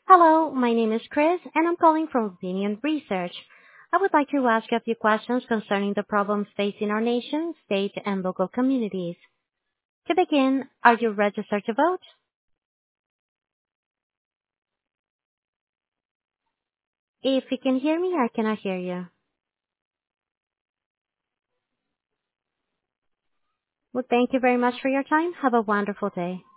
Hello, my name is Chris, and I'm calling from Opinion Research. I would like to ask you a few questions concerning the problems facing our nation, state, and local communities. To begin, are you registered to vote? If you can hear me, I cannot hear you. Well, thank you very much for your time. Have a wonderful day.